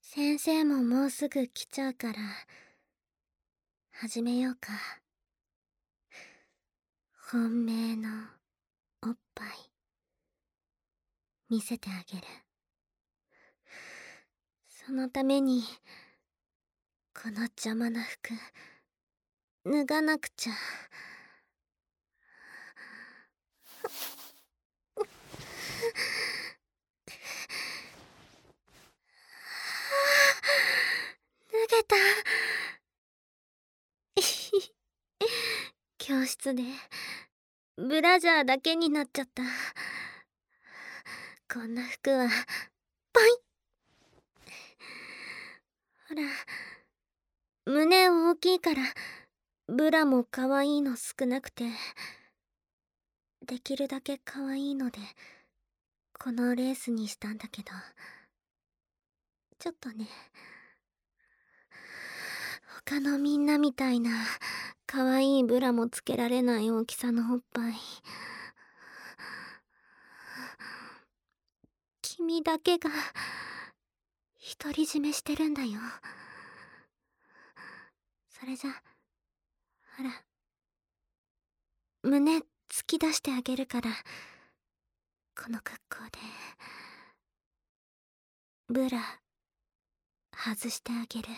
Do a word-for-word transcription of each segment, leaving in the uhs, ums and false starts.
先生ももうすぐ来ちゃうから始めようか。本命のおっぱい見せてあげる。そのためにこの邪魔な服脱がなくちゃ。脱げた。教室でブラジャーだけになっちゃった。こんな服はパイ。ほら、胸大きいからブラも可愛いの少なくて、できるだけ可愛いのでこのレースにしたんだけど、ちょっとね、他のみんなみたいな可愛いブラもつけられない大きさのおっぱい。君だけが独り占めしてるんだよ。それじゃ、ほら、胸突き出してあげるから、この格好でブラ外してあげる。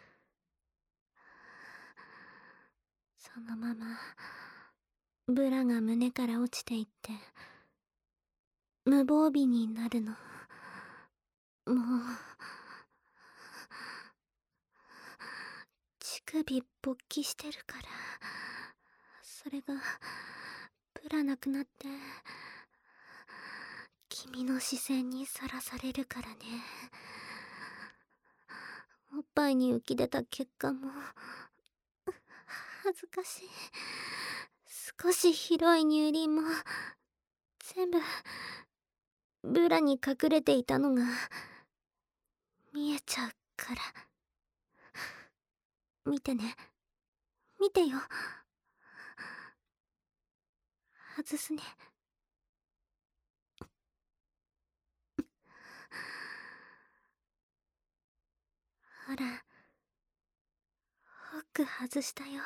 そのままブラが胸から落ちていって無防備になるの。もう乳首勃起してるから、それがブラなくなって君の視線にさらされるからね。おっぱいに浮き出た結果も恥ずかしい。少し広い乳輪も全部ブラに隠れていたのが見えちゃうから。見てね、見てよ。外すね。ほら、ホック外したよ。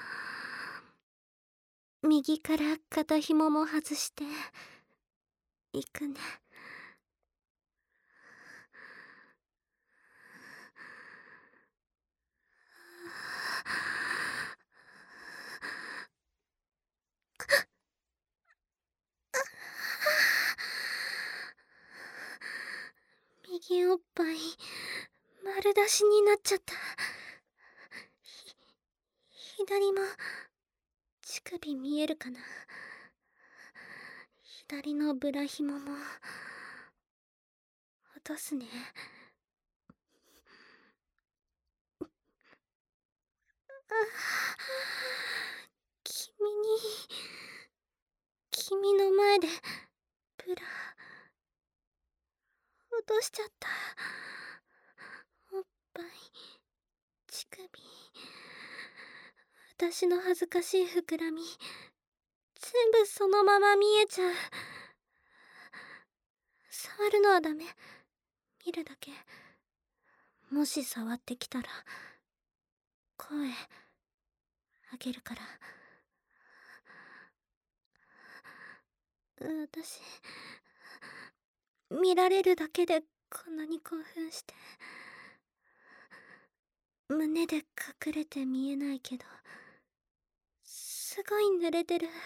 右から肩紐も外していくね。右おっぱい丸出しになっちゃった。左も乳首見えるかな。左のブラ紐も落とすね。君に君の前でブラ落としちゃった。おっぱい、乳首、私の恥ずかしい膨らみ全部そのまま見えちゃう。触るのはダメ、見るだけ。もし触ってきたら声あげるから。私見られるだけでこんなに興奮して、胸で隠れて見えないけどすごい濡れてる。ね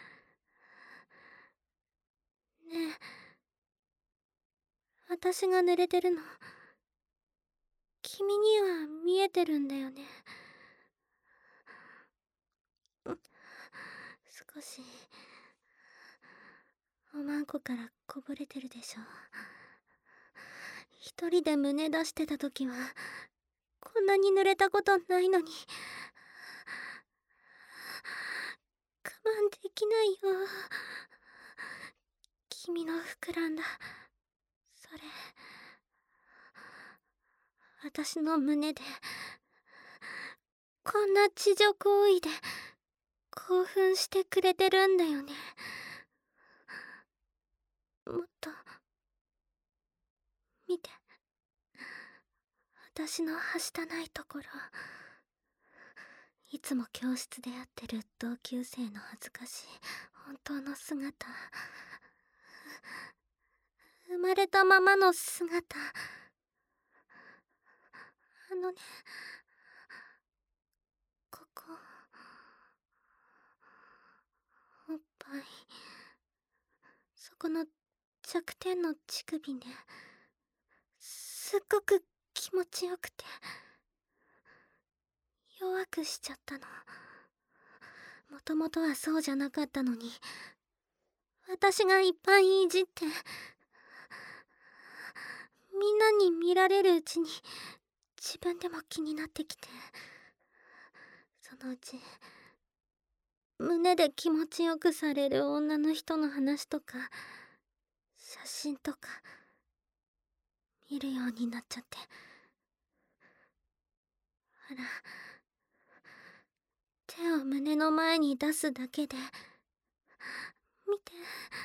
え、私が濡れてるの君には見えてるんだよね。少しおまんこからこぼれてるでしょ。一人で胸出してた時はこんなに濡れたことないのに。我慢できないよ。君の膨らんだそれ、私の胸でこんな地上行為で興奮してくれてるんだよね。もっと見て。 私のはしたないところ、いつも教室で会ってる同級生の恥ずかしい本当の姿、生まれたままの姿。あのね、ここ、おっぱい、そこの弱点の乳首ね、すっごく気持ちよくて弱くしちゃったの。もともとはそうじゃなかったのに、私がいっぱいいじってみんなに見られるうちに自分でも気になってきて、そのうち胸で気持ちよくされる女の人の話とか写真とか見るようになっちゃって、あら、手を胸の前に出すだけで見て、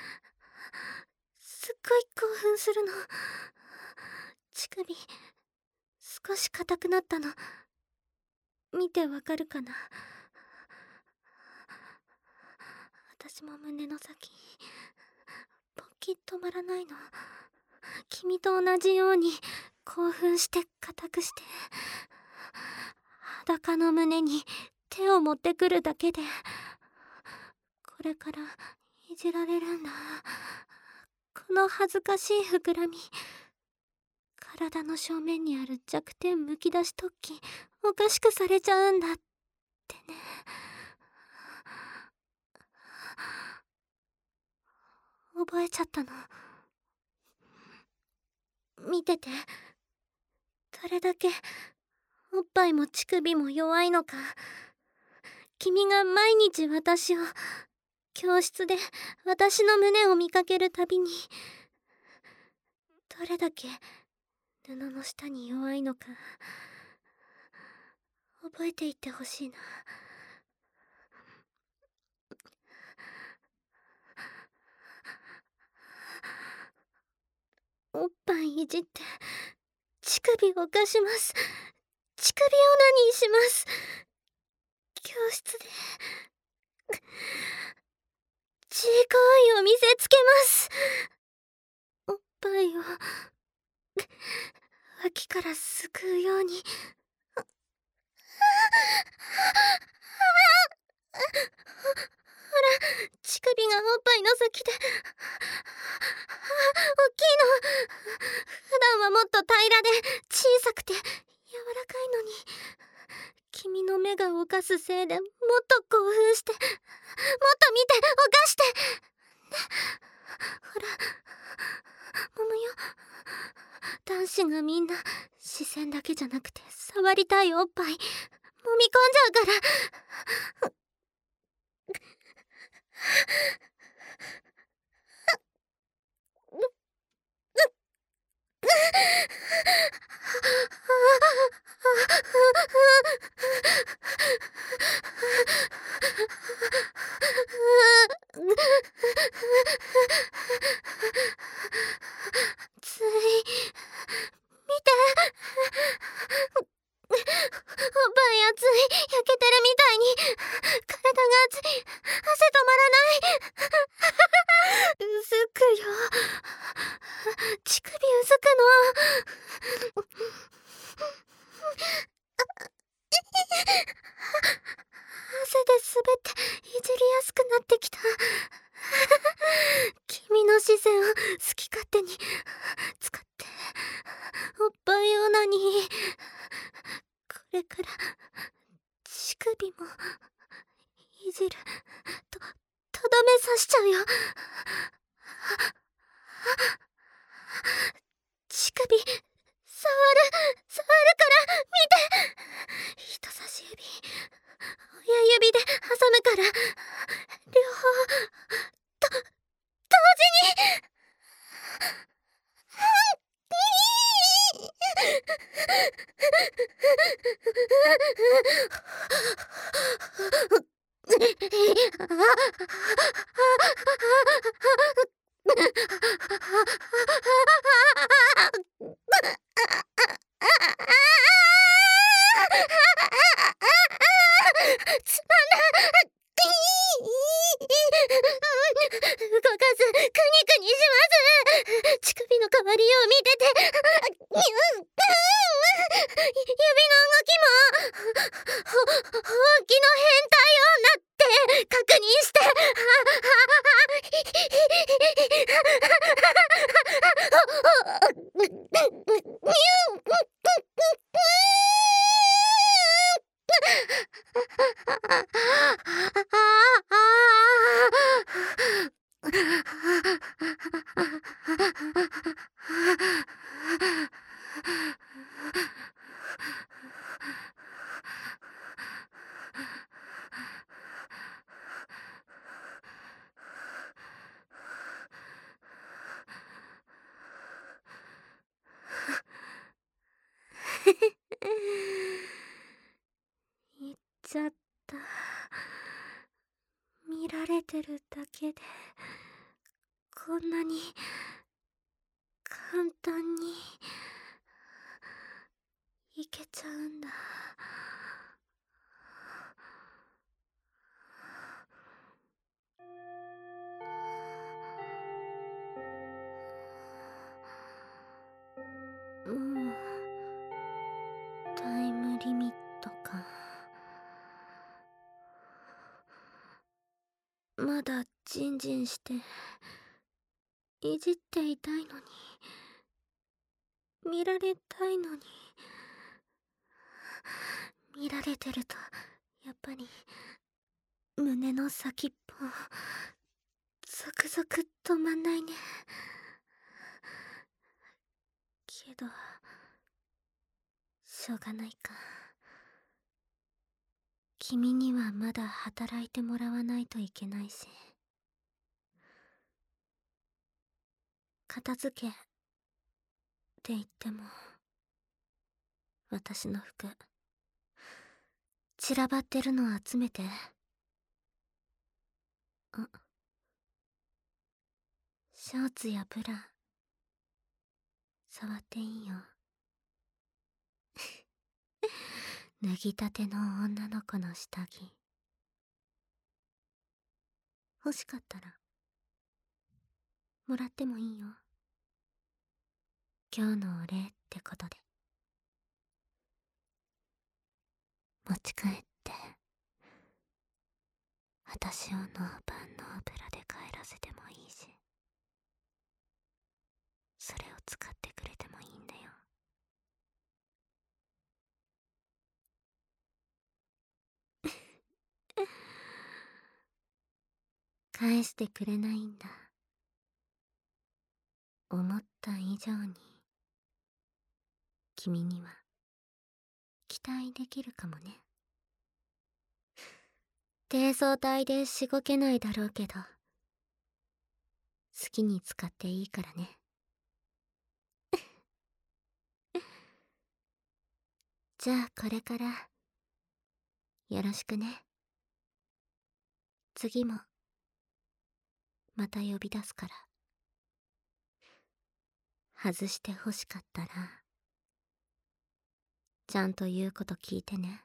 すっごい興奮するの。乳首少し硬くなったの、見てわかるかな。私も胸の先ポッキリ止まらないの。君と同じように興奮して硬くして、裸の胸に手を持ってくるだけでこれからいじられるんだ。この恥ずかしい膨らみ、体の正面にある弱点むき出し突起おかしくされちゃうんだってね。覚えちゃったの。見てて、どれだけおっぱいも乳首も弱いのか。君が毎日私を教室で私の胸を見かけるたびに、どれだけ布の下に弱いのか覚えていってほしいな。おっぱいいじって乳首をかします。乳首オナニーします。教室でちい行為を見せつけます。おっぱいを脇からすくうように。ほら、乳首がおっぱいの先で大きいの。普段はもっと平らで小さくて柔らかいのに、君の目が犯すせいでもっと興奮して、もっと見て犯してね。ほら、揉むよ。男子がみんな視線だけじゃなくて触りたいおっぱい揉み込んじゃうから。つい見て、おっぱい熱い、焼けてるみたいに体が熱い、汗止まらないうずくよ、乳首うずくの。汗で滑っていじりやすくなってきた。君の視線を好き勝手に使っておっぱいオナニー。これから乳首もいじる。ととどめさしちゃうよ。乳首触る触るから見て。人差し指親指で挟むから両方と同時に。 を見てて、指の動きもほほうきの変態女って確認して、言っちゃった。見られてるだけでこんなに簡単にいけちゃうんだ。もうタイムリミットか。まだジンジンしていじっていたいのに、見られたいのに、見られてるとやっぱり胸の先っぽゾクゾク止まんないね。けどしょうがないか。君にはまだ働いてもらわないといけないし、片付けって言っても私の服散らばってるの集めて。あ、ショーツやブラ触っていいよ。脱ぎたての女の子の下着欲しかったらもらってもいいよ。今日のお礼ってことで。持ち帰って私をノーパンノーブラで帰らせてもいいし、それを使ってくれてもいいんだよ。返してくれないんだ。思った以上に君には期待できるかもね。低層体でしごけないだろうけど、好きに使っていいからね。じゃあこれからよろしくね。次もまた呼び出すから。外してほしかったらちゃんと言うこと聞いてね。